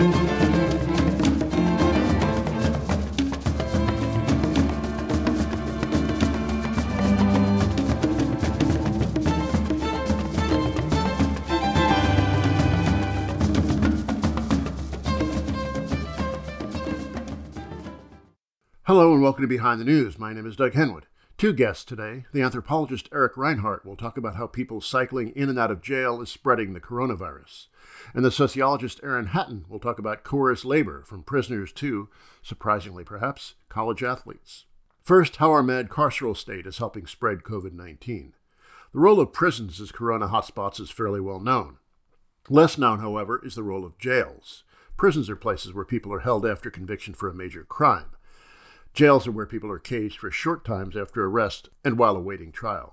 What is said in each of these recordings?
Hello and welcome to Behind the News. My name is Doug Henwood. Two guests today. The anthropologist Eric Reinhart will talk about how people cycling in and out of jail is spreading the coronavirus. And the sociologist Aaron Hatton will talk about coerced labor from prisoners to, surprisingly perhaps, college athletes. First, how our mad carceral state is helping spread COVID-19. The role of prisons as corona hotspots is fairly well known. Less known, however, is the role of jails. Prisons are places where people are held after conviction for a major crime. Jails are where people are caged for short times after arrest and while awaiting trial.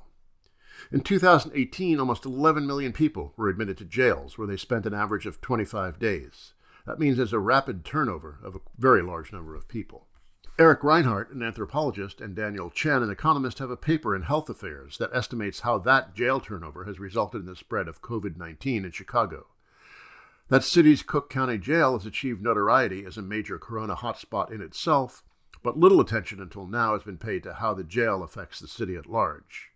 In 2018, almost 11 million people were admitted to jails, where they spent an average of 25 days. That means there's a rapid turnover of a very large number of people. Eric Reinhart, an anthropologist, and Daniel Chen, an economist, have a paper in Health Affairs that estimates how that jail turnover has resulted in the spread of COVID-19 in Chicago. That city's Cook County Jail has achieved notoriety as a major corona hotspot in itself, but little attention until now has been paid to how the jail affects the city at large.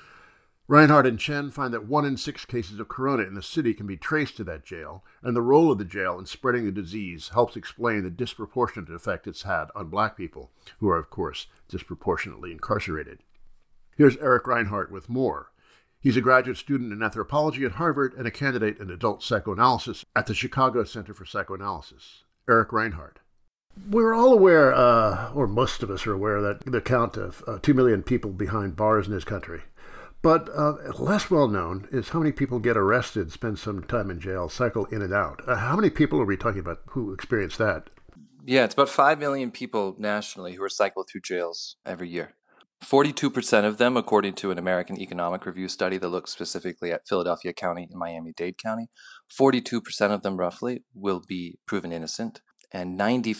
Reinhart and Chen find that 1 in 6 cases of corona in the city can be traced to that jail, and the role of the jail in spreading the disease helps explain the disproportionate effect it's had on black people, who are, of course, disproportionately incarcerated. Here's Eric Reinhart with more. He's a graduate student in anthropology at Harvard and a candidate in adult psychoanalysis at the Chicago Center for Psychoanalysis. Eric Reinhart. We're all aware, or most of us are aware, that the count of 2 million people behind bars in this country. But less well known is how many people get arrested, spend some time in jail, cycle in and out. How many people are we talking about who experience that? Yeah, it's about 5 million people nationally who are cycled through jails every year. 42% of them, according to an American Economic Review study that looks specifically at Philadelphia County and Miami-Dade County, 42% of them roughly will be proven innocent. And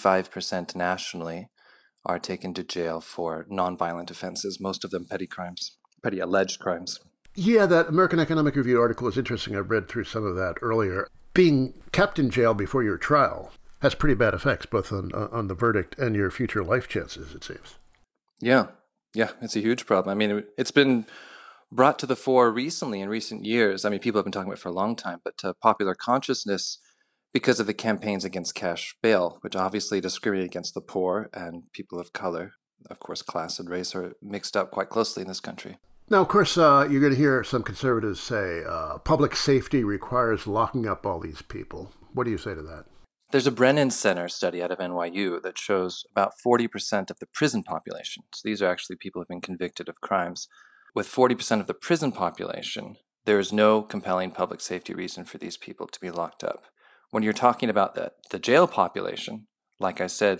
95% nationally are taken to jail for nonviolent offenses, most of them petty crimes, petty alleged crimes. Yeah, that American Economic Review article is interesting. I've read through some of that earlier. Being kept in jail before your trial has pretty bad effects, both on the verdict and your future life chances, it seems. Yeah, it's a huge problem. I mean, it's been brought to the fore recently in recent years. I mean, people have been talking about it for a long time, but popular consciousness because of the campaigns against cash bail, which obviously discriminate against the poor and people of color. Of course, class and race are mixed up quite closely in this country. Now, of course, you're going to hear some conservatives say public safety requires locking up all these people. What do you say to that? There's a Brennan Center study out of NYU that shows about 40% of the prison population. So these are actually people who have been convicted of crimes. With 40% of the prison population, there is no compelling public safety reason for these people to be locked up. When you're talking about the jail population, like I said,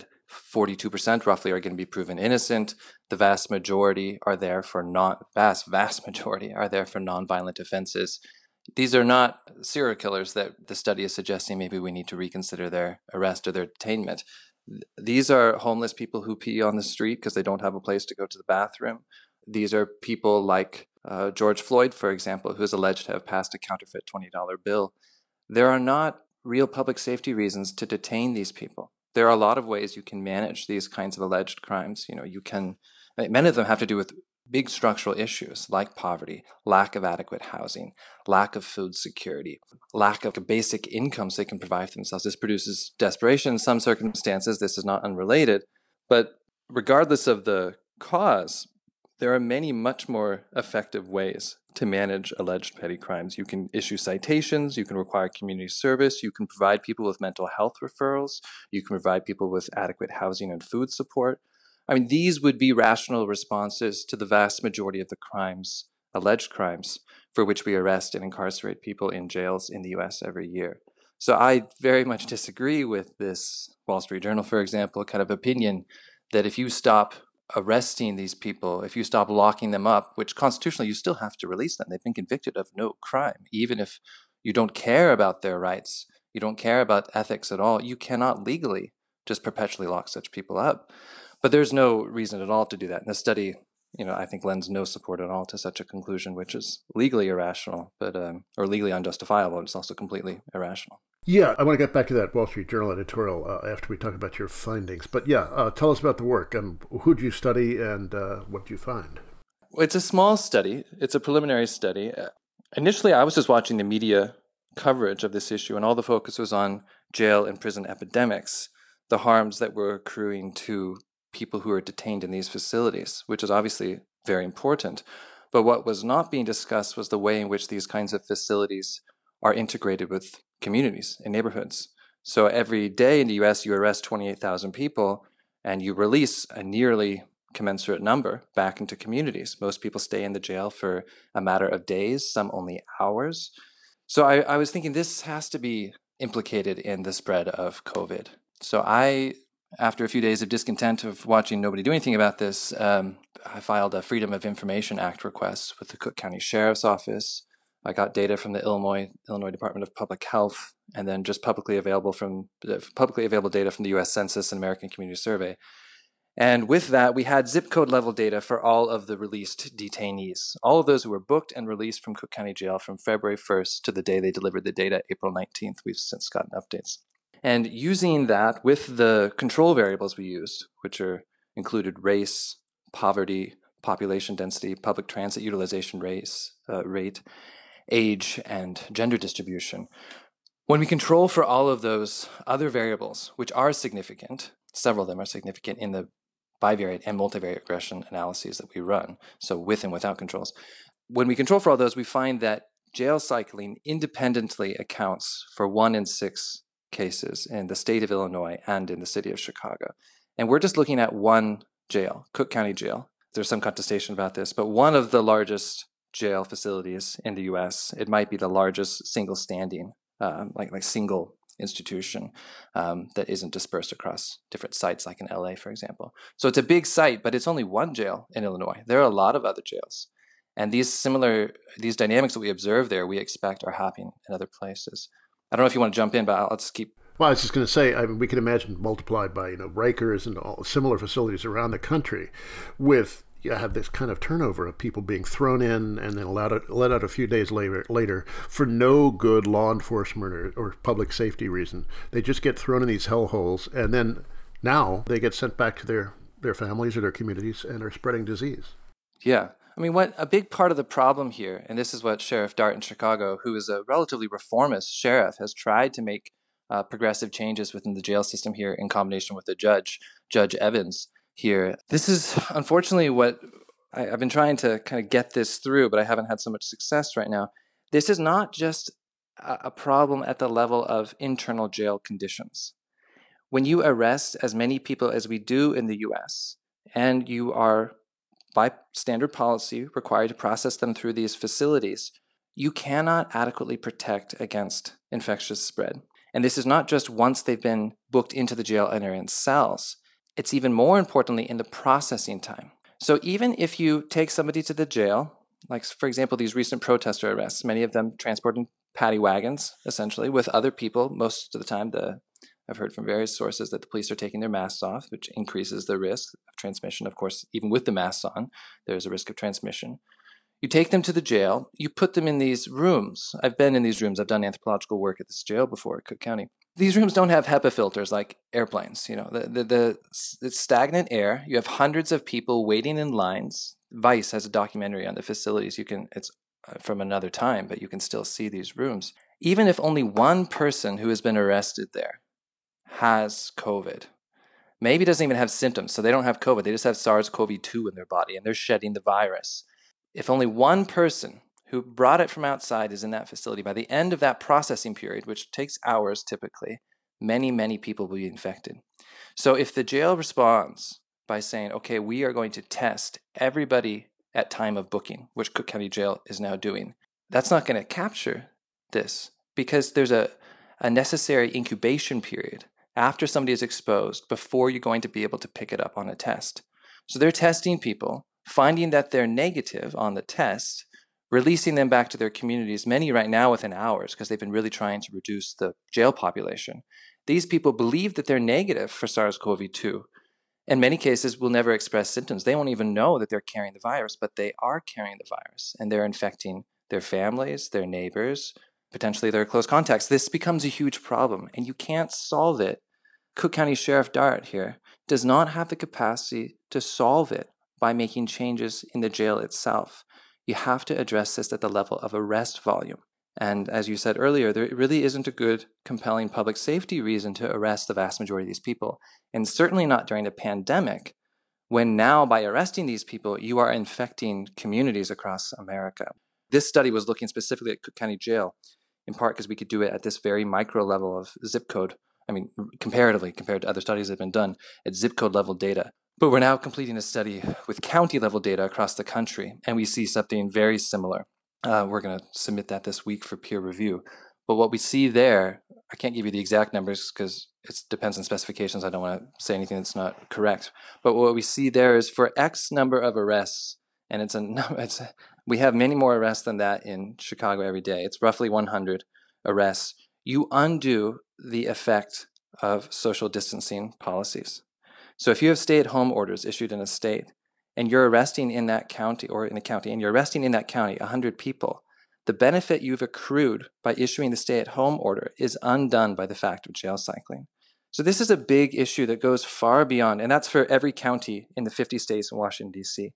42% roughly are going to be proven innocent. The vast majority are there for vast majority are there for nonviolent offenses. These are not serial killers that the study is suggesting maybe we need to reconsider their arrest or their detainment. These are homeless people who pee on the street because they don't have a place to go to the bathroom. These are people like George Floyd, for example, who is alleged to have passed a counterfeit $20 bill. There are not real public safety reasons to detain these people. There are a lot of ways you can manage these kinds of alleged crimes. Many of them have to do with big structural issues like poverty, lack of adequate housing, lack of food security, lack of a basic income so they can provide for themselves. This produces desperation in some circumstances. This is not unrelated. But regardless of the cause, there are many much more effective ways to manage alleged petty crimes. You can issue citations, you can require community service, you can provide people with mental health referrals, you can provide people with adequate housing and food support. I mean, these would be rational responses to the vast majority of the crimes, alleged crimes, for which we arrest and incarcerate people in jails in the US every year. So I very much disagree with this Wall Street Journal, for example, kind of opinion that if you stop arresting these people, if you stop locking them up, which constitutionally you still have to release them. They've been convicted of no crime. Even if you don't care about their rights, you don't care about ethics at all, you cannot legally just perpetually lock such people up. But there's no reason at all to do that. And the study I think lends no support at all to such a conclusion, which is legally irrational, but or legally unjustifiable. It's also completely irrational. Yeah, I want to get back to that Wall Street Journal editorial after we talk about your findings. But yeah, tell us about the work. Who did you study and what did you find? Well, it's a small study. It's a preliminary study. Initially, I was just watching the media coverage of this issue, and all the focus was on jail and prison epidemics, the harms that were accruing to people who are detained in these facilities, which is obviously very important. But what was not being discussed was the way in which these kinds of facilities are integrated with communities and neighborhoods. So every day in the US, you arrest 28,000 people and you release a nearly commensurate number back into communities. Most people stay in the jail for a matter of days, some only hours. So I was thinking this has to be implicated in the spread of COVID. So after a few days of discontent of watching nobody do anything about this, I filed a Freedom of Information Act request with the Cook County Sheriff's Office. I got data from the Illinois Department of Public Health, and then just publicly available data from the U.S. Census and American Community Survey. And with that, we had zip code level data for all of the released detainees, all of those who were booked and released from Cook County Jail from February 1st to the day they delivered the data, April 19th. We've since gotten updates. And using that with the control variables we used, which included race, poverty, population density, public transit utilization rate, age, and gender distribution. When we control for all of those other variables, which are significant, several of them are significant in the bivariate and multivariate regression analyses that we run, so with and without controls. When we control for all those, we find that jail cycling independently accounts for 1 in 6 cases in the state of Illinois and in the city of Chicago. And we're just looking at one jail, Cook County Jail. There's some contestation about this, but one of the largest jail facilities in the U.S. It might be the largest single standing, like single institution that isn't dispersed across different sites, like in LA, for example. So it's a big site, but it's only one jail in Illinois. There are a lot of other jails. And these dynamics that we observe there, we expect are happening in other places. I don't know if you want to jump in, but I'll just keep. Well, I was just going to say, we can imagine multiplied by Rikers and all similar facilities around the country, with you have this kind of turnover of people being thrown in and then let out a few days later for no good law enforcement or public safety reason. They just get thrown in these hellholes, and then now they get sent back to their families or their communities and are spreading disease. Yeah. I mean, what a big part of the problem here, and this is what Sheriff Dart in Chicago, who is a relatively reformist sheriff, has tried to make progressive changes within the jail system here in combination with the Judge Evans here. This is unfortunately what I've been trying to kind of get this through, but I haven't had so much success right now. This is not just a problem at the level of internal jail conditions. When you arrest as many people as we do in the US, and you are by standard policy required to process them through these facilities, you cannot adequately protect against infectious spread. And this is not just once they've been booked into the jail and are in cells. It's even more importantly in the processing time. So even if you take somebody to the jail, like for example, these recent protester arrests, many of them transporting paddy wagons, essentially, with other people, most of the time I've heard from various sources that the police are taking their masks off, which increases the risk of transmission. Of course, even with the masks on, there's a risk of transmission. You take them to the jail, you put them in these rooms. I've been in these rooms. I've done anthropological work at this jail before at Cook County. These rooms don't have HEPA filters like airplanes. The stagnant air. You have hundreds of people waiting in lines. Vice has a documentary on the facilities. It's from another time, but you can still see these rooms. Even if only one person who has been arrested there has COVID, maybe doesn't even have symptoms, so they don't have COVID, they just have SARS-CoV-2 in their body and they're shedding the virus. If only one person who brought it from outside is in that facility, by the end of that processing period, which takes hours typically, many, many people will be infected. So if the jail responds by saying, okay, we are going to test everybody at time of booking, which Cook County Jail is now doing, that's not going to capture this because there's a necessary incubation period after somebody is exposed before you're going to be able to pick it up on a test. So they're testing people, finding that they're negative on the test, releasing them back to their communities, many right now within hours because they've been really trying to reduce the jail population. These people believe that they're negative for SARS-CoV-2, In many cases, will never express symptoms. They won't even know that they're carrying the virus, but they are carrying the virus, and they're infecting their families, their neighbors, potentially their close contacts. This becomes a huge problem, and you can't solve it. Cook County Sheriff Dart here does not have the capacity to solve it by making changes in the jail itself. You have to address this at the level of arrest volume. And as you said earlier, there really isn't a good, compelling public safety reason to arrest the vast majority of these people. And certainly not during a pandemic, when now by arresting these people, you are infecting communities across America. This study was looking specifically at Cook County Jail, in part because we could do it at this very micro level of zip code. I mean, comparatively, compared to other studies that have been done at zip code level data. But we're now completing a study with county level data across the country, and we see something very similar. We're going to submit that this week for peer review. But what we see there, I can't give you the exact numbers because it depends on specifications. I don't want to say anything that's not correct. But what we see there is for X number of arrests, and we have many more arrests than that in Chicago every day. It's roughly 100 arrests. You undo the effect of social distancing policies. So if you have stay-at-home orders issued in a state, and you're arresting in that county or in a county, and you're arresting in that county 100 people, the benefit you've accrued by issuing the stay-at-home order is undone by the fact of jail cycling. So this is a big issue that goes far beyond, and that's for every county in the 50 states in Washington, D.C.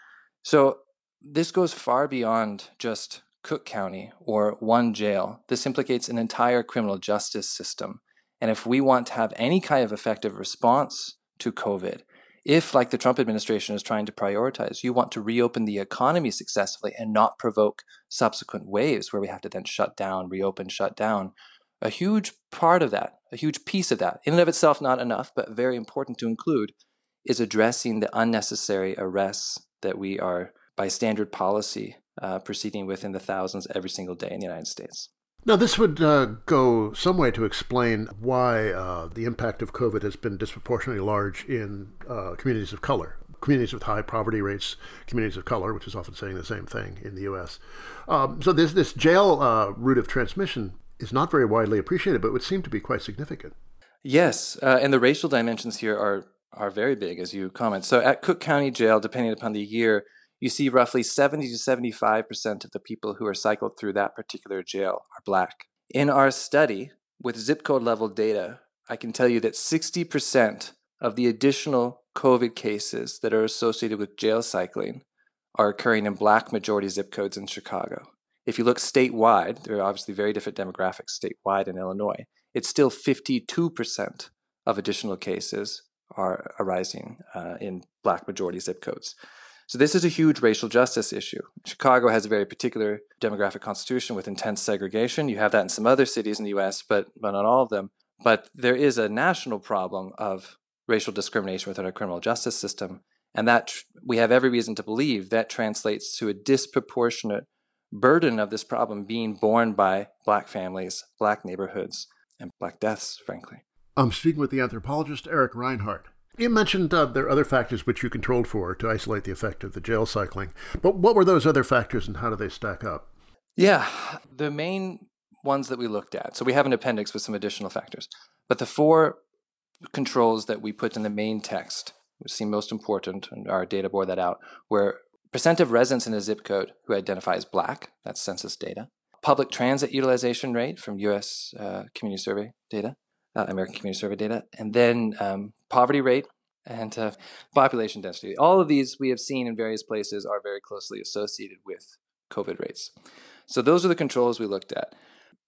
So this goes far beyond just Cook County or one jail. This implicates an entire criminal justice system. And if we want to have any kind of effective response to COVID, if, like the Trump administration is trying to prioritize, you want to reopen the economy successfully and not provoke subsequent waves where we have to then shut down, reopen, shut down, a huge part of that, a huge piece of that, in and of itself not enough, but very important to include, is addressing the unnecessary arrests that we are, by standard policy, proceeding with in the thousands every single day in the United States. Now, this would go some way to explain why the impact of COVID has been disproportionately large in communities of color, communities with high poverty rates, communities of color, which is often saying the same thing in the U.S. So this jail route of transmission is not very widely appreciated, but would seem to be quite significant. Yes, and the racial dimensions here are very big, as you comment. So at Cook County Jail, depending upon the year, you see roughly 70 to 75% of the people who are cycled through that particular jail are Black. In our study, with zip code level data, I can tell you that 60% of the additional COVID cases that are associated with jail cycling are occurring in Black majority zip codes in Chicago. If you look statewide, there are obviously very different demographics statewide in Illinois. It's still 52% of additional cases are arising in Black majority zip codes. So this is a huge racial justice issue. Chicago has a very particular demographic constitution with intense segregation. You have that in some other cities in the U.S., but not all of them. But there is a national problem of racial discrimination within our criminal justice system, and that we have every reason to believe that translates to a disproportionate burden of this problem being borne by Black families, Black neighborhoods, and Black deaths, frankly. I'm speaking with the anthropologist Eric Reinhart. You mentioned there are other factors which you controlled for to isolate the effect of the jail cycling. But what were those other factors and how do they stack up? Yeah, the main ones that we looked at. So we have an appendix with some additional factors. But the four controls that we put in the main text, which seem most important, and our data bore that out, were percent of residents in a zip code who identify as Black, that's census data, public transit utilization rate from U.S. Community Survey data, American Community Survey data, and then poverty rate and population density. All of these we have seen in various places are very closely associated with COVID rates. So those are the controls we looked at.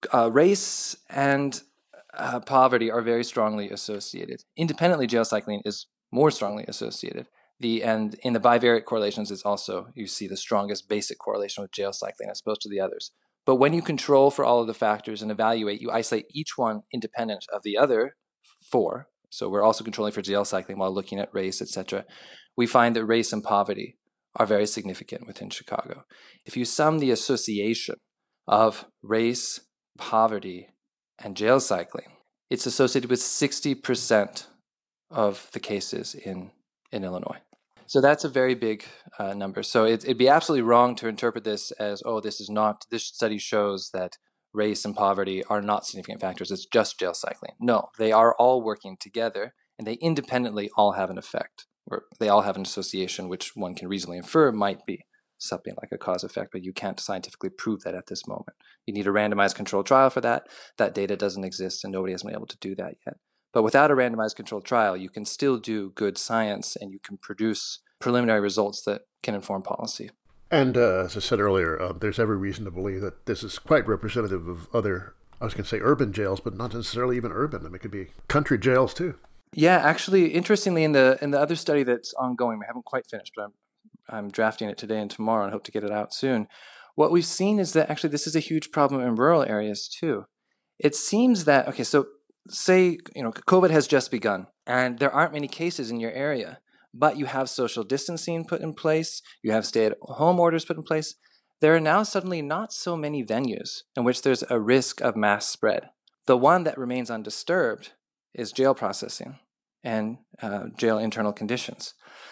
Race and poverty are very strongly associated. Independently, jail cycling is more strongly associated. And in the bivariate correlations, it's also, you see the strongest basic correlation with jail cycling as opposed to the others. But when you control for all of the factors and evaluate, you isolate each one independent of the other four. So we're also controlling for jail cycling while looking at race, etc. We find that race and poverty are very significant within Chicago. If you sum the association of race, poverty, and jail cycling, it's associated with 60% of the cases in Illinois. So that's a very big number. So it'd be absolutely wrong to interpret this as, this study shows that race and poverty are not significant factors. It's just jail cycling. No, they are all working together. and they independently all have an effect, or they all have an association, which one can reasonably infer might be something like a cause effect, but you can't scientifically prove that at this moment. You need a randomized controlled trial for that. That data doesn't exist, and nobody has been able to do that yet. But without a randomized controlled trial, you can still do good science, and you can produce preliminary results that can inform policy. And as I said earlier, there's every reason to believe that this is quite representative of other, I was going to say urban jails, but not necessarily even urban. I mean, it could be country jails too. Yeah, actually, interestingly, in the other study that's ongoing, we haven't quite finished, but I'm drafting it today and tomorrow and hope to get it out soon. What we've seen is that actually this is a huge problem in rural areas too. It seems that, okay, so say, COVID has just begun and there aren't many cases in your area, but you have social distancing put in place, you have stay-at-home orders put in place. There are now suddenly not so many venues in which there's a risk of mass spread. The one that remains undisturbed is jail processing and jail internal conditions.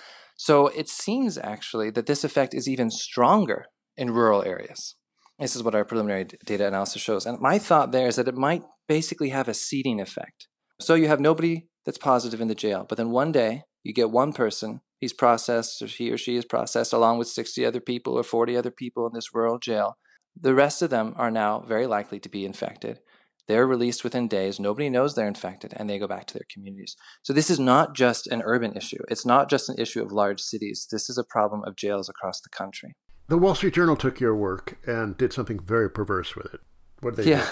So it seems actually that this effect is even stronger in rural areas. This is what our preliminary data analysis shows. And my thought there is that it might basically have a seeding effect. So you have nobody that's positive in the jail, but then one day you get one person, he's processed, or he or she is processed along with 60 other people or 40 other people in this rural jail. The rest of them are now very likely to be infected. They're released within days. Nobody knows they're infected, and they go back to their communities. So this is not just an urban issue. It's not just an issue of large cities. This is a problem of jails across the country. The Wall Street Journal took your work and did something very perverse with it. What did they do?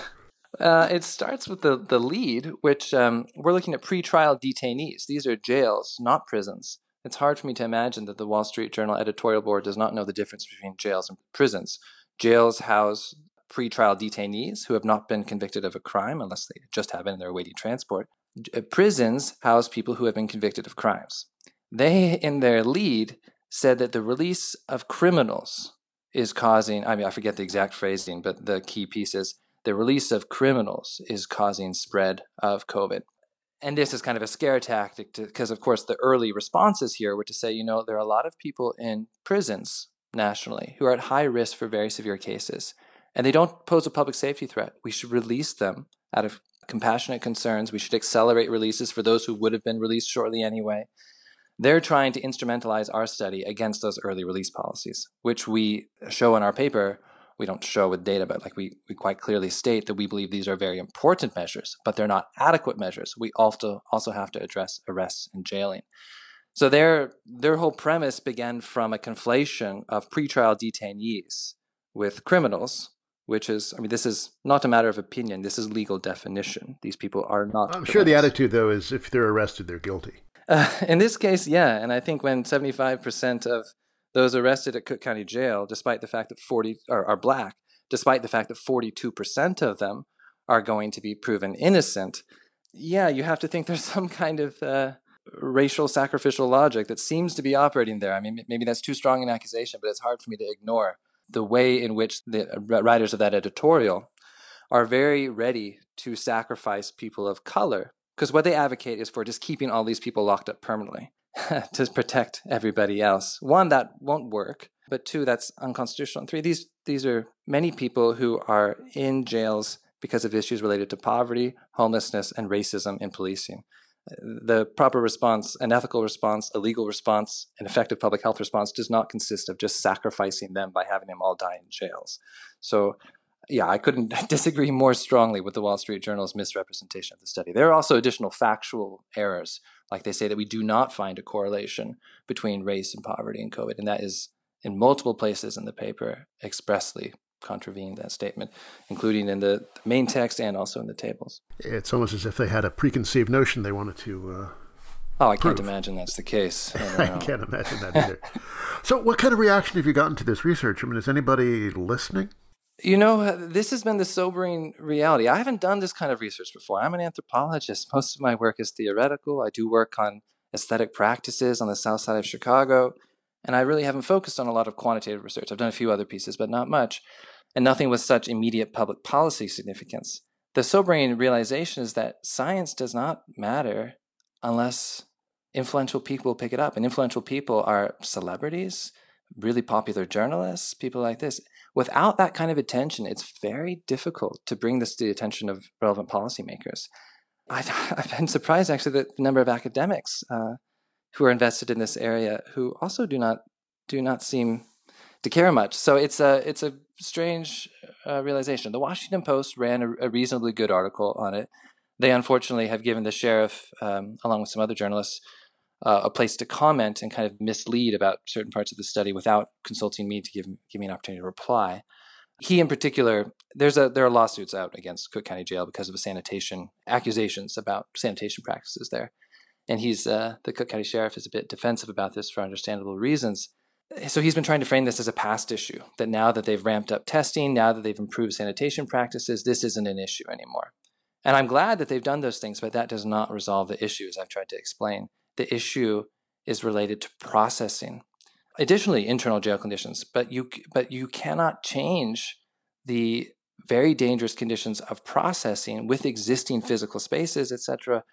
It starts with the lead, which we're looking at pretrial detainees. These are jails, not prisons. It's hard for me to imagine that the Wall Street Journal editorial board does not know the difference between jails and prisons. Jails house pretrial detainees who have not been convicted of a crime, unless they just have been and they're awaiting transport. Prisons house people who have been convicted of crimes. They, in their lead, said that the release of criminals is causing, I forget the exact phrasing, but the key piece is the release of criminals is causing spread of COVID. And this is kind of a scare tactic because, of course, the early responses here were to say, there are a lot of people in prisons nationally who are at high risk for very severe cases. And they don't pose a public safety threat. We should release them out of compassionate concerns. We should accelerate releases for those who would have been released shortly anyway. They're trying to instrumentalize our study against those early release policies, which we show in our paper. We don't show with data, but we quite clearly state that we believe these are very important measures, but they're not adequate measures. We also have to address arrests and jailing. So their whole premise began from a conflation of pretrial detainees with criminals, which is, this is not a matter of opinion. This is legal definition. These people are not. I'm sure the attitude, though, is if they're arrested, they're guilty. In this case, yeah. And I think when 75% of those arrested at Cook County Jail, despite the fact that 40 are black, despite the fact that 42% of them are going to be proven innocent, yeah, you have to think there's some kind of racial sacrificial logic that seems to be operating there. Maybe that's too strong an accusation, but it's hard for me to ignore the way in which the writers of that editorial are very ready to sacrifice people of color, because what they advocate is for just keeping all these people locked up permanently to protect everybody else. One, that won't work, but two, that's unconstitutional. And three, these are many people who are in jails because of issues related to poverty, homelessness, and racism in policing. The proper response, an ethical response, a legal response, an effective public health response does not consist of just sacrificing them by having them all die in jails. So, yeah, I couldn't disagree more strongly with the Wall Street Journal's misrepresentation of the study. There are also additional factual errors, like they say that we do not find a correlation between race and poverty and COVID, and that is in multiple places in the paper expressly contravened that statement, including in the main text and also in the tables. It's almost as if they had a preconceived notion they wanted to I can't imagine that's the case. I can't imagine that either. So what kind of reaction have you gotten to this research? Is anybody listening? This has been the sobering reality. I haven't done this kind of research before. I'm an anthropologist. Most of my work is theoretical. I do work on aesthetic practices on the south side of Chicago, and I really haven't focused on a lot of quantitative research. I've done a few other pieces, but not much, and nothing with such immediate public policy significance. The sobering realization is that science does not matter unless influential people pick it up, and influential people are celebrities, really popular journalists, people like this. Without that kind of attention, it's very difficult to bring this to the attention of relevant policymakers. I've been surprised, actually, that the number of academics who are invested in this area who also do not seem to care much. So it's a strange realization. The Washington Post ran a reasonably good article on it. They unfortunately have given the sheriff, along with some other journalists, a place to comment and kind of mislead about certain parts of the study without consulting me to give me an opportunity to reply. He, in particular, there are lawsuits out against Cook County Jail because of accusations about sanitation practices there. And the Cook County Sheriff is a bit defensive about this for understandable reasons. So he's been trying to frame this as a past issue, that now that they've ramped up testing, now that they've improved sanitation practices, this isn't an issue anymore. And I'm glad that they've done those things, but that does not resolve the issue, as I've tried to explain. The issue is related to processing. Additionally, internal jail conditions, but you cannot change the very dangerous conditions of processing with existing physical spaces, etc.,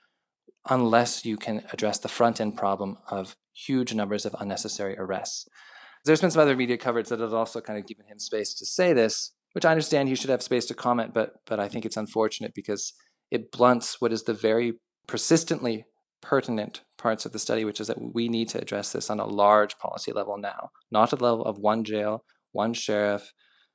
unless you can address the front-end problem of huge numbers of unnecessary arrests. There's been some other media coverage that has also kind of given him space to say this, which I understand he should have space to comment, but I think it's unfortunate because it blunts what is the very persistently pertinent parts of the study, which is that we need to address this on a large policy level now, not at the level of one jail, one sheriff,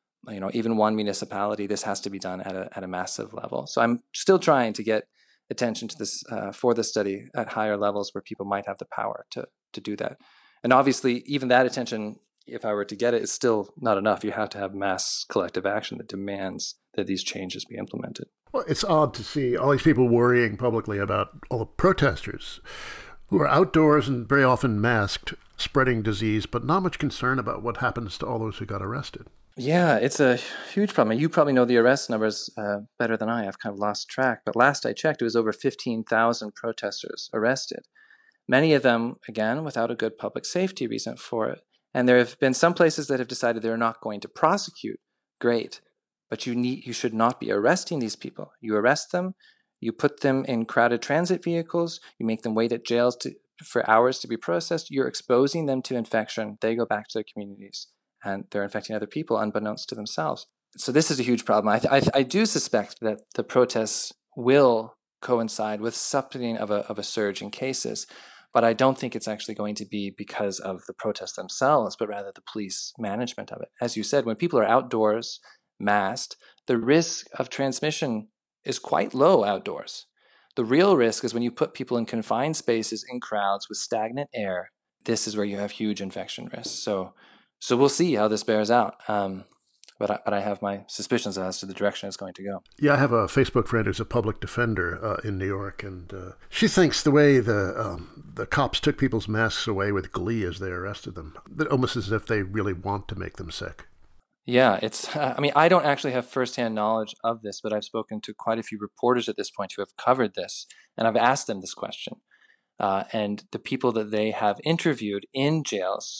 even one municipality. This has to be done at a massive level. So I'm still trying to get attention to this for the study at higher levels where people might have the power to do that. And obviously, even that attention, if I were to get it, is still not enough. You have to have mass collective action that demands that these changes be implemented. Well, it's odd to see all these people worrying publicly about all the protesters who are outdoors and very often masked, spreading disease, but not much concern about what happens to all those who got arrested. Yeah, it's a huge problem. You probably know the arrest numbers better than I. I've kind of lost track. But last I checked, it was over 15,000 protesters arrested. Many of them, again, without a good public safety reason for it. And there have been some places that have decided they're not going to prosecute. Great. But you should not be arresting these people. You arrest them, you put them in crowded transit vehicles, you make them wait at jails for hours to be processed. You're exposing them to infection. They go back to their communities, and they're infecting other people unbeknownst to themselves. So this is a huge problem. I do suspect that the protests will coincide with something of a surge in cases, but I don't think it's actually going to be because of the protests themselves, but rather the police management of it. As you said, when people are outdoors, masked, the risk of transmission is quite low outdoors. The real risk is when you put people in confined spaces in crowds with stagnant air. This is where you have huge infection risks. So we'll see how this bears out. But I have my suspicions as to the direction it's going to go. Yeah, I have a Facebook friend who's a public defender in New York, and she thinks the way the cops took people's masks away with glee as they arrested them, almost as if they really want to make them sick. Yeah, I don't actually have firsthand knowledge of this, but I've spoken to quite a few reporters at this point who have covered this, and I've asked them this question. And the people that they have interviewed in jails,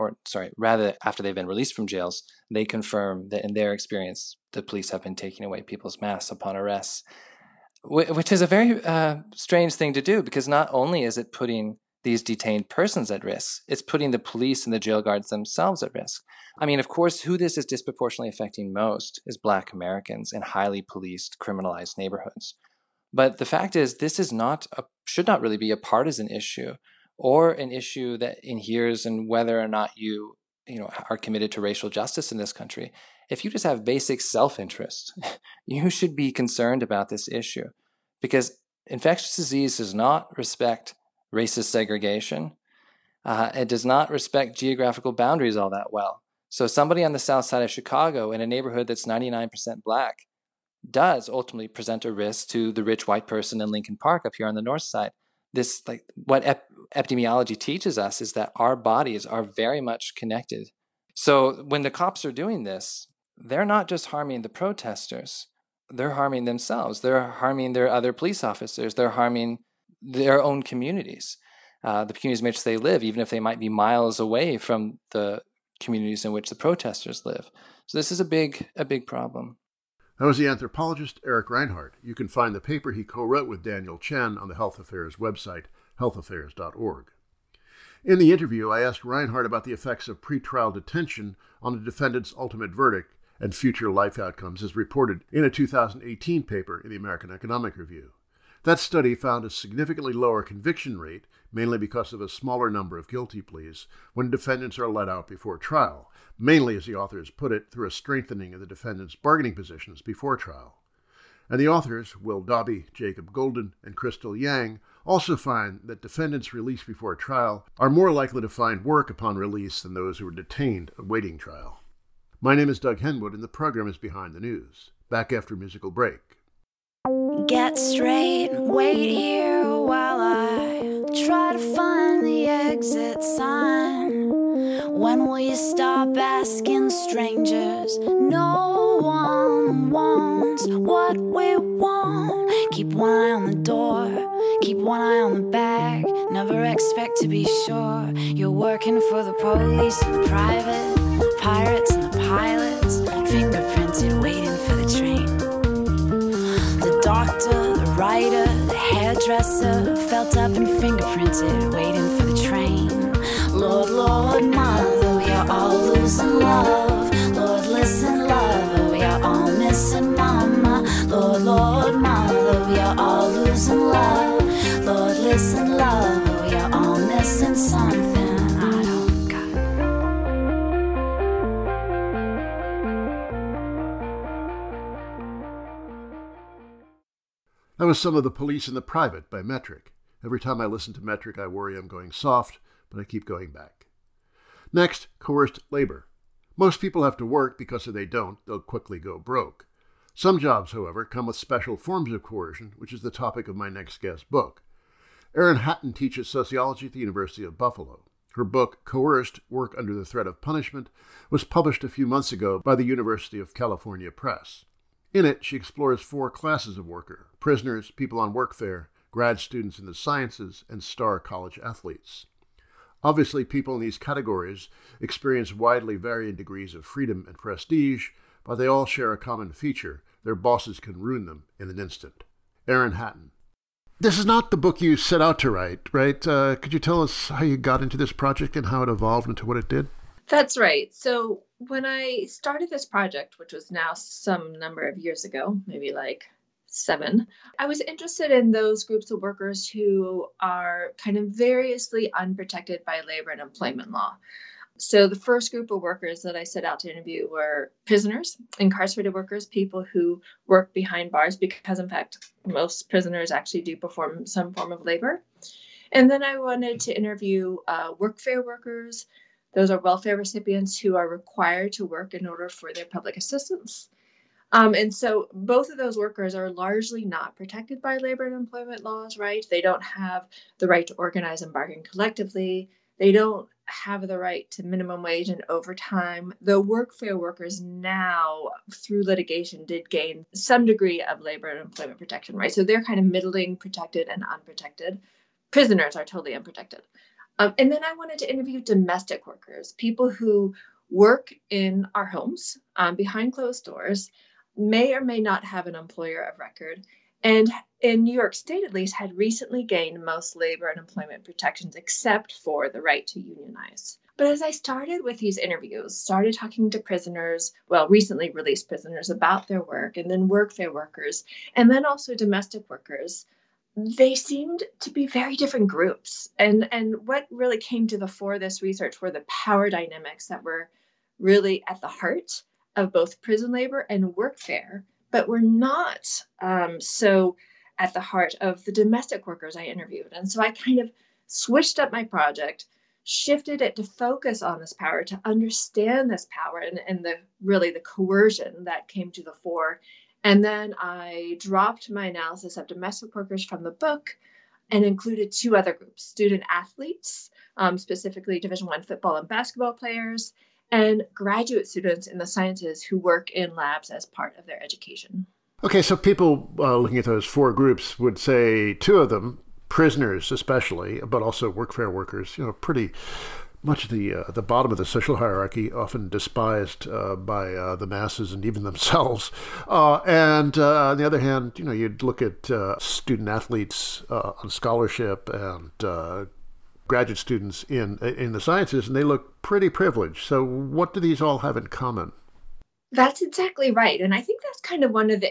rather after they've been released from jails, they confirm that in their experience, the police have been taking away people's masks upon arrests, which is a very strange thing to do, because not only is it putting these detained persons at risk, it's putting the police and the jail guards themselves at risk. I mean, of course, who this is disproportionately affecting most is Black Americans in highly policed, criminalized neighborhoods. But the fact is, this is should not really be a partisan issue, or an issue that adheres in whether or not you are committed to racial justice in this country. If you just have basic self-interest, you should be concerned about this issue, because infectious disease does not respect racist segregation. It does not respect geographical boundaries all that well. So somebody on the south side of Chicago in a neighborhood that's 99% Black does ultimately present a risk to the rich white person in Lincoln Park up here on the north side. This, what epidemiology teaches us is that our bodies are very much connected. So when the cops are doing this, they're not just harming the protesters, they're harming themselves. They're harming their other police officers. They're harming their own communities, the communities in which they live, even if they might be miles away from the communities in which the protesters live. So this is a big problem. That was the anthropologist Eric Reinhart. You can find the paper he co-wrote with Daniel Chen on the Health Affairs website, healthaffairs.org. In the interview, I asked Reinhart about the effects of pretrial detention on the defendant's ultimate verdict and future life outcomes, as reported in a 2018 paper in the American Economic Review. That study found a significantly lower conviction rate, mainly because of a smaller number of guilty pleas, when defendants are let out before trial, mainly, as the authors put it, through a strengthening of the defendant's bargaining positions before trial. And the authors, Will Dobby, Jacob Golden, and Crystal Yang, also find that defendants released before trial are more likely to find work upon release than those who were detained awaiting trial. My name is Doug Henwood, and the program is Behind the News. Back after a musical break. Get straight, wait here while I try to find the exit sign. When will you stop asking strangers? No one wants what we want. Keep one eye on the door, keep one eye on the bag. Never expect to be sure you're working for the police and the private pirates and the pilots, fingerprinted waiting for the train. The doctor, the writer, the hairdresser, felt up and fingerprinted waiting for the train. Lord, Lord, Mother, we are all losing love. Lord, listen, lover, we are all missing Mama. Lord, Lord, Mother, we are all losing love. Lord, listen, lover, we are all missing something. I don't got. That was some of The Police and the Private by Metric. Every time I listen to Metric, I worry I'm going soft, but I keep going back. Next, coerced labor. Most people have to work because if they don't, they'll quickly go broke. Some jobs, however, come with special forms of coercion, which is the topic of my next guest book. Erin Hatton teaches sociology at the University of Buffalo. Her book, Coerced: Work Under the Threat of Punishment, was published a few months ago by the University of California Press. In it, she explores 4 classes of worker: prisoners, people on workfare, grad students in the sciences, and star college athletes. Obviously, people in these categories experience widely varying degrees of freedom and prestige, but they all share a common feature: their bosses can ruin them in an instant. Erin Hatton. This is not the book you set out to write, right? Could you tell us how you got into this project and how it evolved into what it did? That's right. So when I started this project, which was now some number of years ago, maybe like 7, I was interested in those groups of workers who are kind of variously unprotected by labor and employment law. So the first group of workers that I set out to interview were prisoners, incarcerated workers, people who work behind bars because, in fact, most prisoners actually do perform some form of labor. And then I wanted to interview workfare workers. Those are welfare recipients who are required to work in order for their public assistance. And so both of those workers are largely not protected by labor and employment laws, right? They don't have the right to organize and bargain collectively. They don't have the right to minimum wage and overtime. The workfare workers now, through litigation, did gain some degree of labor and employment protection, right? So they're kind of middling protected and unprotected. Prisoners are totally unprotected. And then I wanted to interview domestic workers, people who work in our homes behind closed doors, may or may not have an employer of record, and in New York State, at least, had recently gained most labor and employment protections except for the right to unionize. But as I started with these interviews, started talking to prisoners, recently released prisoners about their work, and then workfare workers, and then also domestic workers, they seemed to be very different groups. And what really came to the fore of this research were the power dynamics that were really at the heart of both prison labor and workfare, but were not so at the heart of the domestic workers I interviewed. And so I kind of switched up my project, shifted it to focus on this power, to understand this power and the coercion that came to the fore. And then I dropped my analysis of domestic workers from the book and included 2 other groups: student athletes, specifically Division I football and basketball players, and graduate students in the sciences who work in labs as part of their education. Okay, so people looking at those 4 groups would say 2 of them, prisoners especially, but also workfare workers, pretty much the bottom of the social hierarchy, often despised by the masses and even themselves. And on the other hand, you'd look at student athletes on scholarship and graduate students in the sciences, and they look pretty privileged. So what do these all have in common? That's exactly right. And I think that's kind of one of the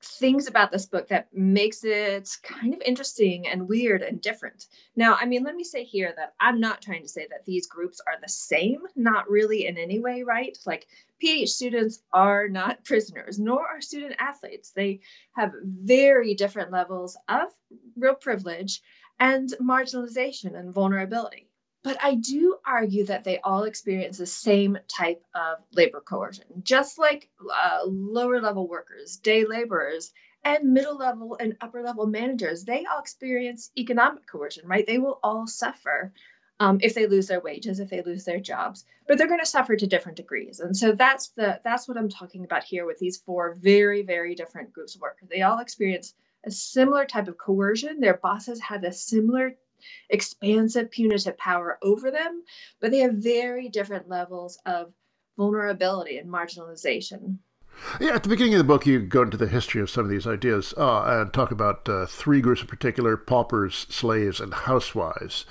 things about this book that makes it kind of interesting and weird and different. Now, I mean, let me say here that I'm not trying to say that these groups are the same, not really in any way, right? Like PH students are not prisoners, nor are student athletes. They have very different levels of real privilege and marginalization and vulnerability. But I do argue that they all experience the same type of labor coercion, just like lower level workers, day laborers, and middle level and upper level managers. They all experience economic coercion, right? They will all suffer if they lose their wages, if they lose their jobs, but they're going to suffer to different degrees. And so that's what I'm talking about here with these four very, very different groups of workers. They all experience a similar type of coercion. Their bosses have a similar expansive punitive power over them, but they have very different levels of vulnerability and marginalization. Yeah, at the beginning of the book, you go into the history of some of these ideas and talk about three groups in particular: paupers, slaves, and housewives,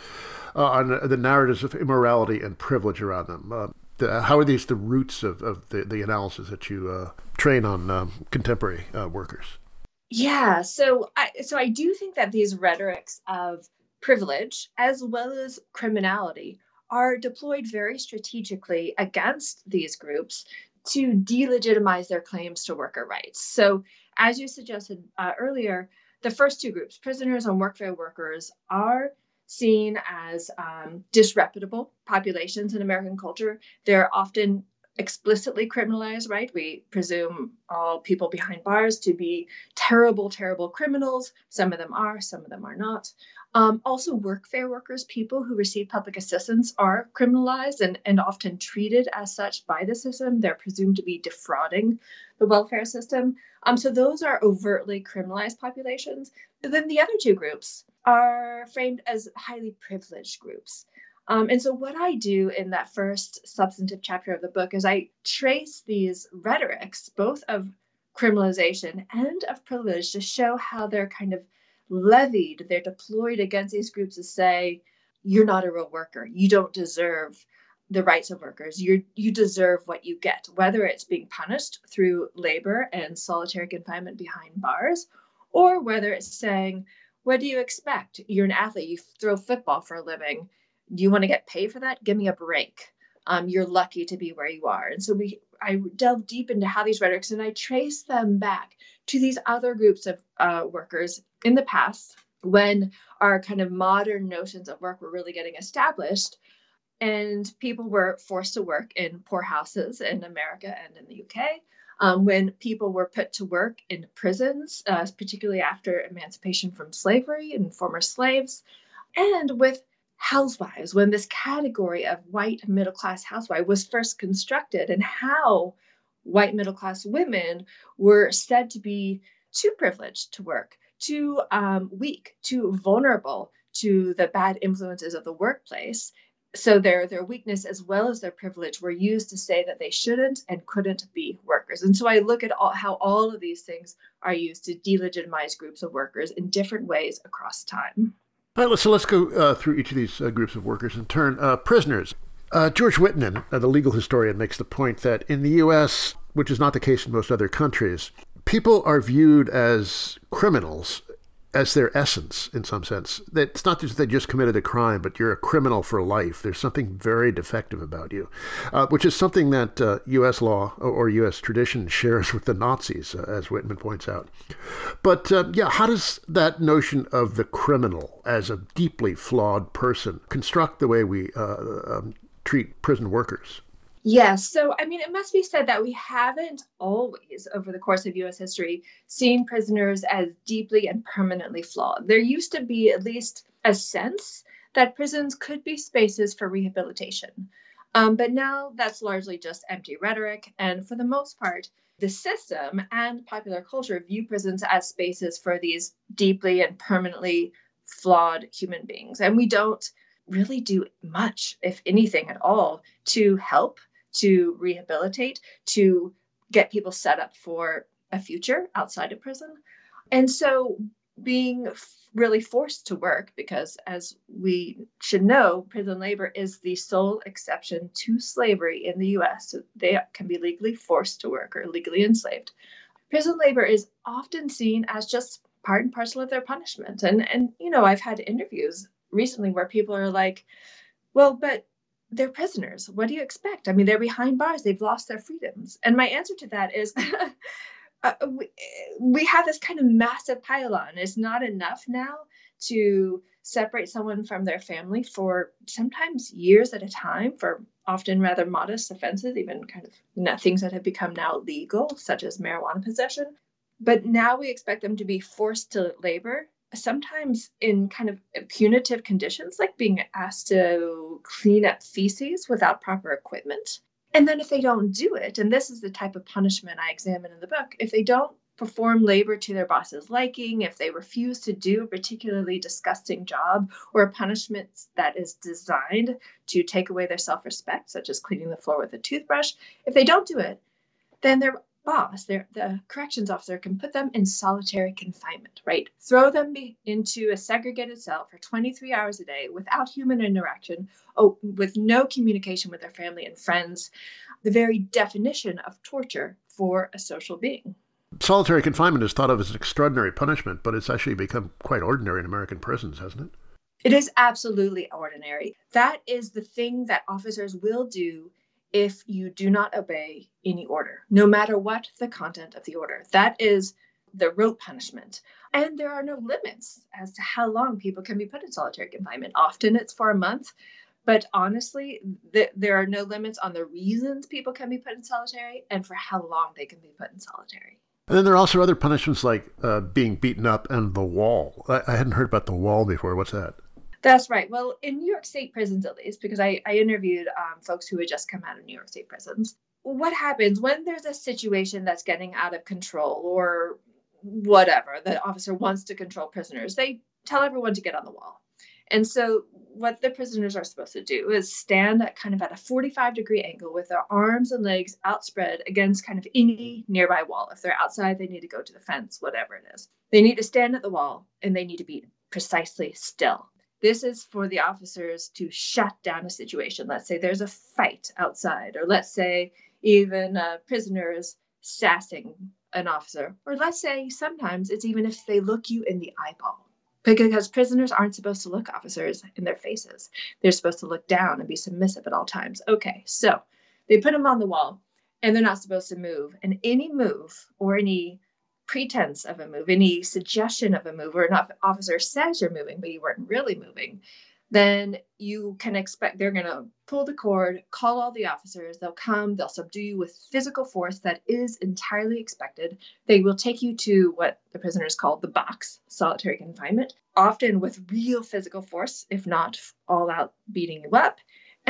on the narratives of immorality and privilege around them. How are these the roots of the analysis that you train on contemporary workers? Yeah, so I do think that these rhetorics of privilege as well as criminality are deployed very strategically against these groups to delegitimize their claims to worker rights. So, as you suggested earlier, the first two groups, prisoners and workfare workers, are seen as disreputable populations in American culture. They're often explicitly criminalized, right? We presume all people behind bars to be terrible, terrible criminals. Some of them are, some of them are not. Also, workfare workers, people who receive public assistance, are criminalized and often treated as such by the system. They're presumed to be defrauding the welfare system. So those are overtly criminalized populations. But then the other two groups are framed as highly privileged groups. And so what I do in that first substantive chapter of the book is I trace these rhetorics, both of criminalization and of privilege, to show how they're kind of levied, they're deployed against these groups to say, you're not a real worker. You don't deserve the rights of workers. You deserve what you get, whether it's being punished through labor and solitary confinement behind bars, or whether it's saying, what do you expect? You're an athlete. You throw football for a living. Do you want to get paid for that? Give me a break. You're lucky to be where you are. And so I delve deep into how these rhetorics, and I trace them back to these other groups of workers in the past, when our kind of modern notions of work were really getting established, and people were forced to work in poorhouses in America and in the UK. When people were put to work in prisons, particularly after emancipation from slavery and former slaves, and with housewives, when this category of white middle-class housewife was first constructed, and how white middle-class women were said to be too privileged to work, too weak, too vulnerable to the bad influences of the workplace. So their weakness as well as their privilege were used to say that they shouldn't and couldn't be workers. And so I look at how all of these things are used to delegitimize groups of workers in different ways across time. All right, so let's go through each of these groups of workers in turn. Prisoners. George Whitman, the legal historian, makes the point that in the U.S., which is not the case in most other countries, people are viewed as criminals as their essence, in some sense. That it's not just they just committed a crime, but you're a criminal for life. There's something very defective about you, which is something that U.S. law or U.S. tradition shares with the Nazis, as Whitman points out. But how does that notion of the criminal as a deeply flawed person construct the way we treat prison workers? Yes. So, I mean, it must be said that we haven't always, over the course of U.S. history, seen prisoners as deeply and permanently flawed. There used to be at least a sense that prisons could be spaces for rehabilitation. But now that's largely just empty rhetoric. And for the most part, the system and popular culture view prisons as spaces for these deeply and permanently flawed human beings. And we don't really do much, if anything at all, to help, to rehabilitate, to get people set up for a future outside of prison. And so being really forced to work, because as we should know, prison labor is the sole exception to slavery in the US. So they can be legally forced to work or legally enslaved. Prison labor is often seen as just part and parcel of their punishment. And I've had interviews recently where people are like, well, but they're prisoners. What do you expect? I mean, they're behind bars. They've lost their freedoms. And my answer to that is we have this kind of massive pile-on. It's not enough now to separate someone from their family for sometimes years at a time for often rather modest offenses, even kind of things that have become now legal, such as marijuana possession. But now we expect them to be forced to labor, sometimes in kind of punitive conditions, like being asked to clean up feces without proper equipment. And then if they don't do it, and this is the type of punishment I examine in the book, if they don't perform labor to their boss's liking, if they refuse to do a particularly disgusting job or a punishment that is designed to take away their self-respect, such as cleaning the floor with a toothbrush, if they don't do it, then their boss, the corrections officer, can put them in solitary confinement, right? Throw them into a segregated cell for 23 hours a day without human interaction, with no communication with their family and friends, the very definition of torture for a social being. Solitary confinement is thought of as an extraordinary punishment, but it's actually become quite ordinary in American prisons, hasn't it? It is absolutely ordinary. That is the thing that officers will do if you do not obey any order, no matter what the content of the order. That is the rote punishment. And there are no limits as to how long people can be put in solitary confinement. Often it's for a month, but honestly, there are no limits on the reasons people can be put in solitary and for how long they can be put in solitary. And then there are also other punishments like being beaten up and the wall. I hadn't heard about the wall before. What's that? That's right. Well, in New York State prisons, at least, because I interviewed folks who had just come out of New York State prisons, what happens when there's a situation that's getting out of control or whatever, the officer wants to control prisoners, they tell everyone to get on the wall. And so what the prisoners are supposed to do is stand at kind of at a 45-degree angle with their arms and legs outspread against kind of any nearby wall. If they're outside, they need to go to the fence, whatever it is. They need to stand at the wall and they need to be precisely still. This is for the officers to shut down a situation. Let's say there's a fight outside, or let's say even prisoners sassing an officer, or let's say sometimes it's even if they look you in the eyeball. Because prisoners aren't supposed to look officers in their faces. They're supposed to look down and be submissive at all times. Okay, so they put them on the wall and they're not supposed to move. And any move or any pretense of a move, any suggestion of a move, or an officer says you're moving, but you weren't really moving, then you can expect they're going to pull the cord, call all the officers, they'll come, they'll subdue you with physical force that is entirely expected. They will take you to what the prisoners call the box, solitary confinement, often with real physical force, if not all out beating you up,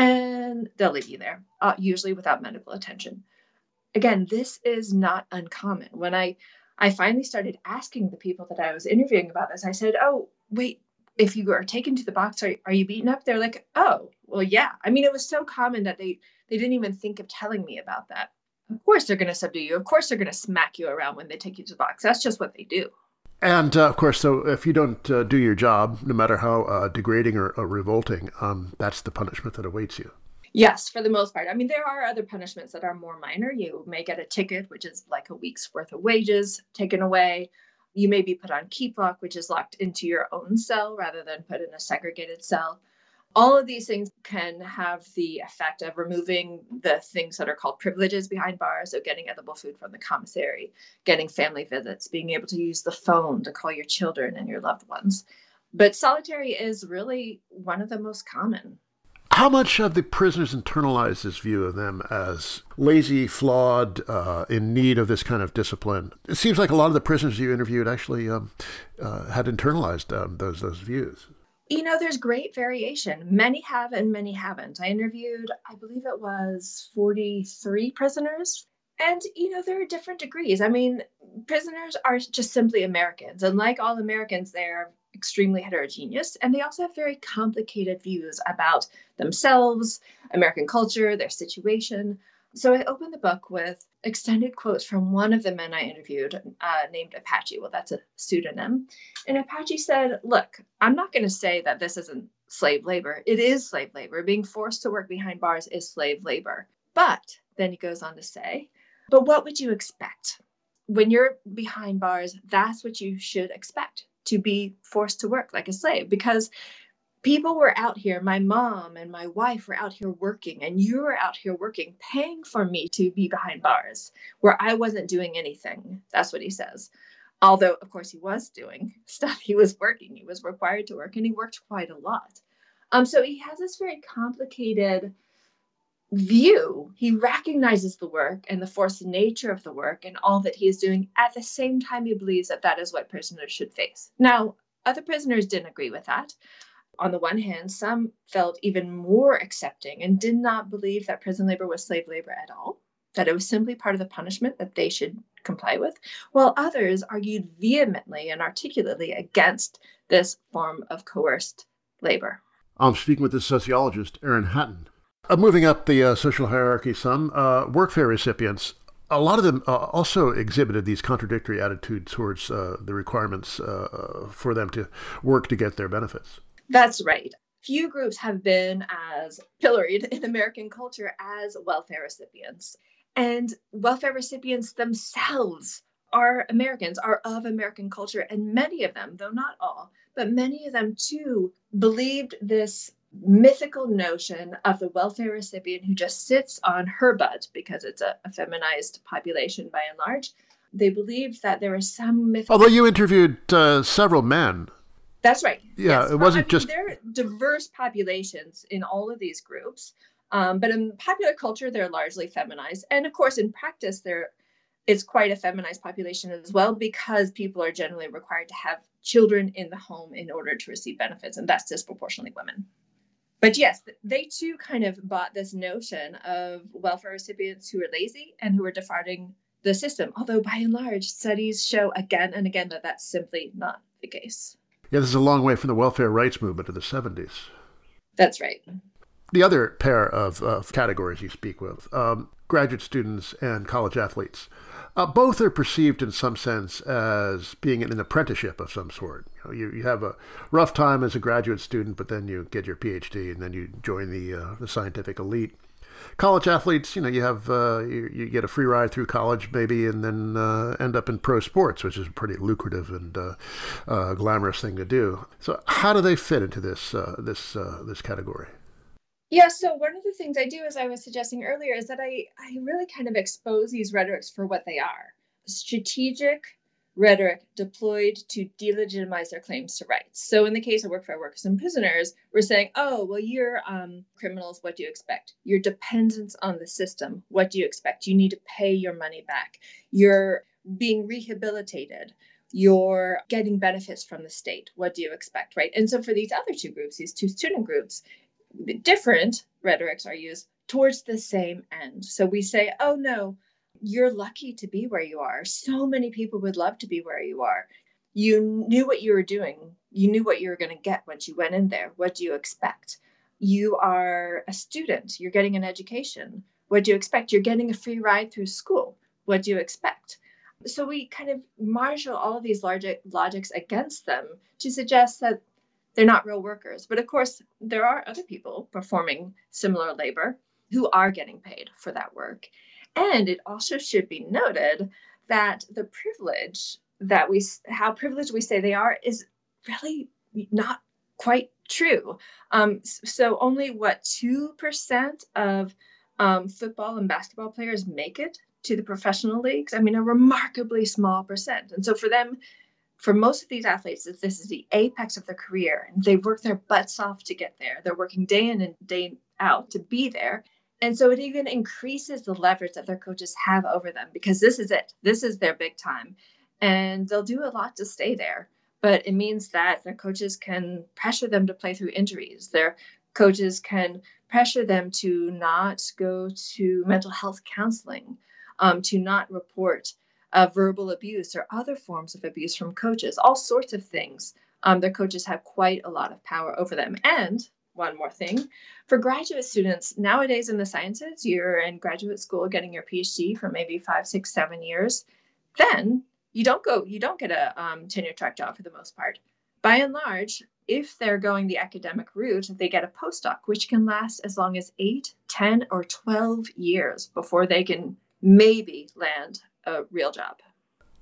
and they'll leave you there, usually without medical attention. Again, this is not uncommon. When I finally started asking the people that I was interviewing about this, I said, oh, wait, if you are taken to the box, are you beaten up? They're like, oh, well, yeah. I mean, it was so common that they didn't even think of telling me about that. Of course, they're going to subdue you. Of course, they're going to smack you around when they take you to the box. That's just what they do. And of course, so if you don't do your job, no matter how degrading or revolting, that's the punishment that awaits you. Yes, for the most part. I mean, there are other punishments that are more minor. You may get a ticket, which is like a week's worth of wages taken away. You may be put on keep lock, which is locked into your own cell rather than put in a segregated cell. All of these things can have the effect of removing the things that are called privileges behind bars. So getting edible food from the commissary, getting family visits, being able to use the phone to call your children and your loved ones. But solitary is really one of the most common. How much have the prisoners internalized this view of them as lazy, flawed, in need of this kind of discipline? It seems like a lot of the prisoners you interviewed actually had internalized those views. You know, there's great variation. Many have and many haven't. I interviewed, I believe it was 43 prisoners. And, you know, there are different degrees. I mean, prisoners are just simply Americans. And like all Americans, they're extremely heterogeneous. And they also have very complicated views about themselves, American culture, their situation. So I opened the book with extended quotes from one of the men I interviewed named Apache. Well, that's a pseudonym. And Apache said, look, I'm not going to say that this isn't slave labor. It is slave labor. Being forced to work behind bars is slave labor. But then he goes on to say, but what would you expect? when you're behind bars, that's what you should expect, to be forced to work like a slave, because people were out here, my mom and my wife were out here working, and you were out here working, paying for me to be behind bars where I wasn't doing anything. That's what he says. Although, of course, he was doing stuff. He was working. He was required to work, and he worked quite a lot. So he has this very complicated view. He recognizes the work and the forced nature of the work and all that he is doing. At the same time, he believes that that is what prisoners should face. Now, other prisoners didn't agree with that. On the one hand, some felt even more accepting and did not believe that prison labor was slave labor at all, that it was simply part of the punishment that they should comply with, while others argued vehemently and articulately against this form of coerced labor. I'm speaking with the sociologist, Erin Hatton. Moving up the social hierarchy some, workfare recipients, a lot of them also exhibited these contradictory attitudes towards the requirements for them to work to get their benefits. That's right. Few groups have been as pilloried in American culture as welfare recipients. And welfare recipients themselves are Americans, are of American culture. And many of them, though not all, but many of them too, believed this mythical notion of the welfare recipient who just sits on her butt, because it's a feminized population by and large. They believed that there was some myth. Although you interviewed several men. That's right. Yeah, yes. It wasn't just... There are diverse populations in all of these groups, but in popular culture, they're largely feminized. And of course, in practice, it's quite a feminized population as well, because people are generally required to have children in the home in order to receive benefits, and that's disproportionately women. But yes, they too kind of bought this notion of welfare recipients who are lazy and who are defrauding the system, although by and large, studies show again and again that that's simply not the case. Yeah, this is a long way from the welfare rights movement of the 70s. That's right. The other pair of categories you speak with, graduate students and college athletes, both are perceived in some sense as being in an apprenticeship of some sort. You have a rough time as a graduate student, but then you get your PhD and then you join the scientific elite. College athletes, you have you get a free ride through college maybe, and then end up in pro sports, which is a pretty lucrative and glamorous thing to do. So, how do they fit into this category? Yeah, so one of the things I do, as I was suggesting earlier, is that I really kind of expose these rhetorics for what they are: strategic rhetoric deployed to delegitimize their claims to rights. So in the case of workfare workers and prisoners, we're saying, oh, well, you're criminals, what do you expect? Your dependence on the system, what do you expect? You need to pay your money back. You're being rehabilitated. You're getting benefits from the state. What do you expect, right? And so for these other two groups, these two student groups, different rhetorics are used towards the same end. So we say, oh, no, you're lucky to be where you are. So many people would love to be where you are. You knew what you were doing. You knew what you were going to get once you went in there. What do you expect? You are a student. You're getting an education. What do you expect? You're getting a free ride through school. What do you expect? So we kind of marshal all of these logics against them to suggest that they're not real workers. But of course, there are other people performing similar labor who are getting paid for that work. And it also should be noted that the privilege how privileged we say they are is really not quite true. So only 2% of football and basketball players make it to the professional leagues. I mean, a remarkably small percent. And so for them, for most of these athletes, this is the apex of their career. And they work their butts off to get there. They're working day in and day out to be there. And so it even increases the leverage that their coaches have over them, because this is it. This is their big time. And they'll do a lot to stay there. But it means that their coaches can pressure them to play through injuries. Their coaches can pressure them to not go to mental health counseling, to not report verbal abuse or other forms of abuse from coaches, all sorts of things. Their coaches have quite a lot of power over them. And one more thing, for graduate students nowadays in the sciences, you're in graduate school getting your PhD for maybe 5, 6, 7 years. Then you don't get a tenure track job for the most part. By and large, if they're going the academic route, they get a postdoc, which can last as long as 8, 10, or 12 years before they can maybe land a real job.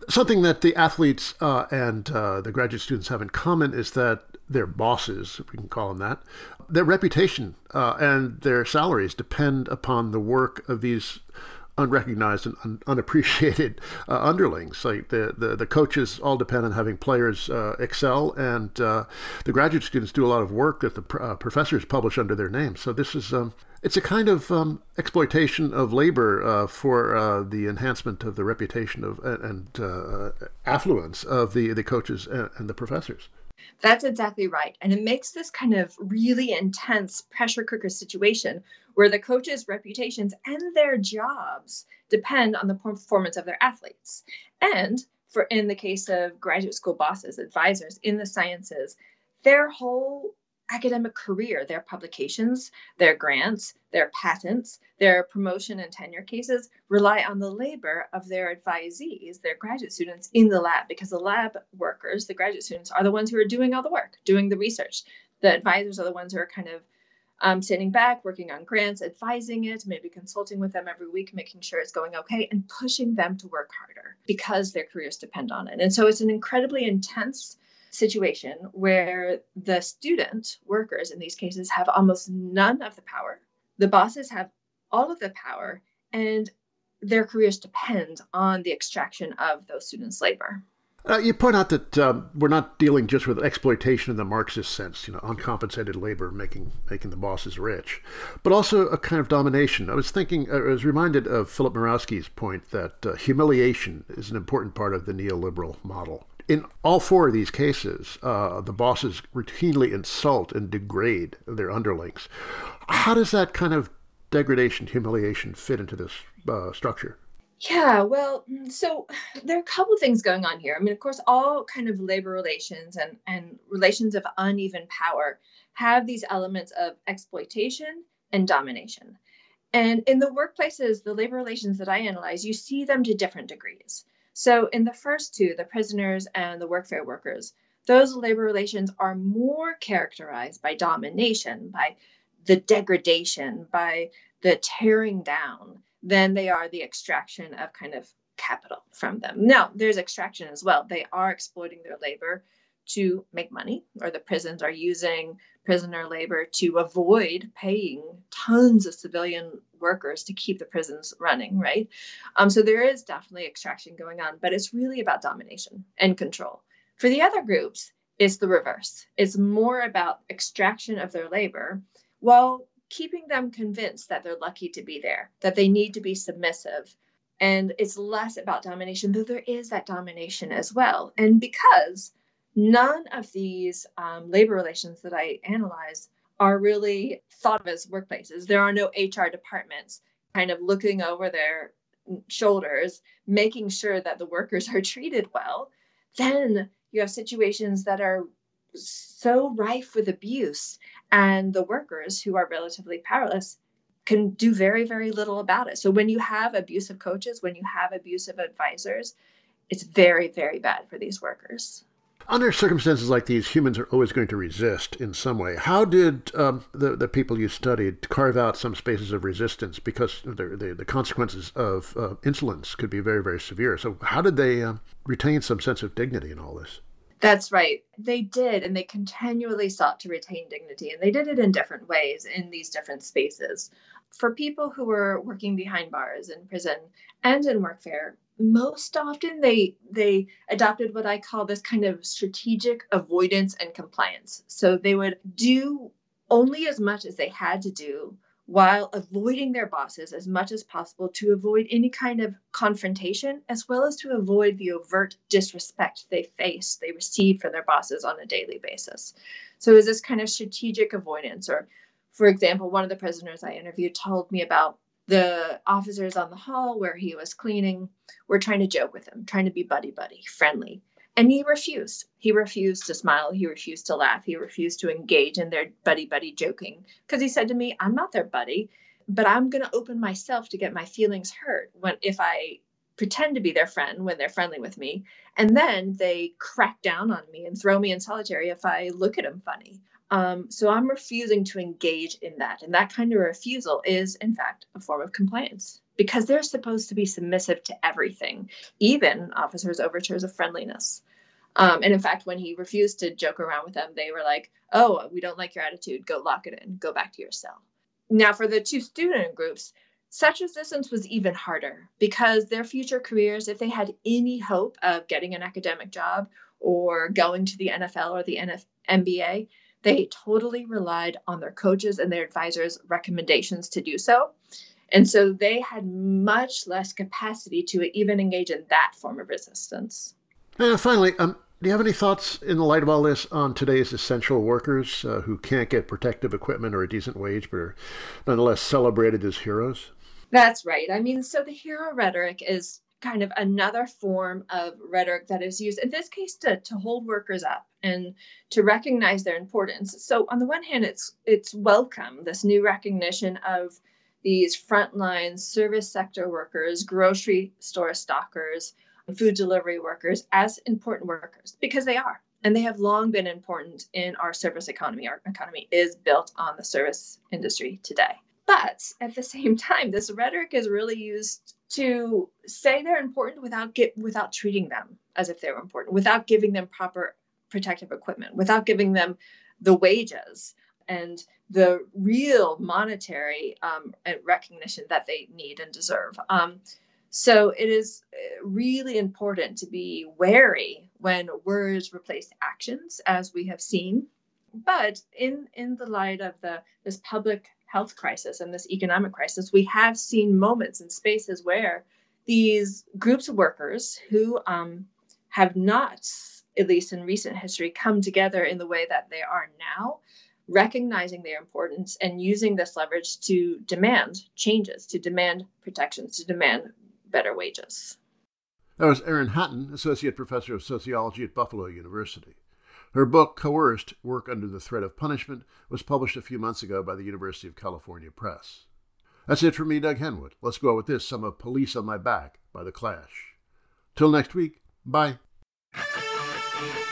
Something that the athletes and the graduate students have in common is that their bosses, if we can call them that, their reputation and their salaries depend upon the work of these unrecognized and unappreciated underlings. Like the coaches all depend on having players excel, and the graduate students do a lot of work that the professors publish under their name. So this is it's a kind of exploitation of labor for the enhancement of the reputation of and affluence of the coaches and the professors. That's exactly right. And it makes this kind of really intense pressure cooker situation where the coaches' reputations and their jobs depend on the performance of their athletes. And for in the case of graduate school bosses, advisors in the sciences, their whole academic career, their publications, their grants, their patents, their promotion and tenure cases rely on the labor of their advisees, their graduate students in the lab, because the lab workers, the graduate students, are the ones who are doing all the work, doing the research. The advisors are the ones who are kind of sitting back, working on grants, advising it, maybe consulting with them every week, making sure it's going okay, and pushing them to work harder because their careers depend on it. And so it's an incredibly intense situation where the student workers in these cases have almost none of the power. The bosses have all of the power, and their careers depend on the extraction of those students' labor. You point out that we're not dealing just with exploitation in the Marxist sense, uncompensated labor making the bosses rich, but also a kind of domination. I was reminded of Philip Murawski's point that humiliation is an important part of the neoliberal model. In all four of these cases, the bosses routinely insult and degrade their underlings. How does that kind of degradation, humiliation fit into this structure? Yeah, well, so there are a couple of things going on here. I mean, of course, all kind of labor relations and relations of uneven power have these elements of exploitation and domination. And in the workplaces, the labor relations that I analyze, you see them to different degrees. So in the first two, the prisoners and the workfare workers, those labor relations are more characterized by domination, by the degradation, by the tearing down, than they are the extraction of kind of capital from them. Now, there's extraction as well. They are exploiting their labor to make money, or the prisons are using prisoner labor to avoid paying tons of civilian workers to keep the prisons running, right? So there is definitely extraction going on, but it's really about domination and control. For the other groups, it's the reverse. It's more about extraction of their labor while keeping them convinced that they're lucky to be there, that they need to be submissive. And it's less about domination, though there is that domination as well. And because none of these labor relations that I analyze are really thought of as workplaces, there are no HR departments kind of looking over their shoulders, making sure that the workers are treated well, then you have situations that are so rife with abuse, and the workers, who are relatively powerless, can do very, very little about it. So when you have abusive coaches, when you have abusive advisors, it's very, very bad for these workers. Under circumstances like these, humans are always going to resist in some way. How did the people you studied carve out some spaces of resistance? Because the consequences of insolence could be very, very severe. So how did they retain some sense of dignity in all this? That's right. They did, and they continually sought to retain dignity, and they did it in different ways in these different spaces. For people who were working behind bars in prison and in workfare, most often they adopted what I call this kind of strategic avoidance and compliance. So they would do only as much as they had to do while avoiding their bosses as much as possible to avoid any kind of confrontation, as well as to avoid the overt disrespect they receive from their bosses on a daily basis. So it was this kind of strategic avoidance. Or, for example, one of the prisoners I interviewed told me about the officers on the hall where he was cleaning were trying to joke with him, trying to be buddy-buddy, friendly. And he refused. He refused to smile. He refused to laugh. He refused to engage in their buddy-buddy joking, because he said to me, I'm not their buddy, but I'm going to open myself to get my feelings hurt if I pretend to be their friend when they're friendly with me. And then they crack down on me and throw me in solitary if I look at them funny. So I'm refusing to engage in that. And that kind of refusal is, in fact, a form of compliance because they're supposed to be submissive to everything, even officers' overtures of friendliness. And in fact, when he refused to joke around with them, they were like, "Oh, we don't like your attitude. Go lock it in. Go back to your cell." Now, for the two student groups, such resistance was even harder because their future careers, if they had any hope of getting an academic job or going to the NFL or the NBA, they totally relied on their coaches and their advisors' recommendations to do so. And so they had much less capacity to even engage in that form of resistance. Finally, do you have any thoughts in the light of all this on today's essential workers who can't get protective equipment or a decent wage but are nonetheless celebrated as heroes? That's right. I mean, so the hero rhetoric is kind of another form of rhetoric that is used, in this case, to hold workers up and to recognize their importance. So on the one hand, it's welcome, this new recognition of these frontline service sector workers, grocery store stockers, food delivery workers as important workers, because they are. And they have long been important in our service economy. Our economy is built on the service industry today. But at the same time, this rhetoric is really used to say they're important without treating them as if they were important, without giving them proper protective equipment, without giving them the wages and the real monetary recognition that they need and deserve. So it is really important to be wary when words replace actions, as we have seen. But in the light of this public health crisis and this economic crisis, we have seen moments and spaces where these groups of workers who have not, at least in recent history, come together in the way that they are now, recognizing their importance and using this leverage to demand changes, to demand protections, to demand better wages. That was Erin Hatton, Associate Professor of Sociology at Buffalo University. Her book, Coerced: Work Under the Threat of Punishment, was published a few months ago by the University of California Press. That's it for me, Doug Henwood. Let's go out with this, some of Police on My Back by The Clash. Till next week, bye.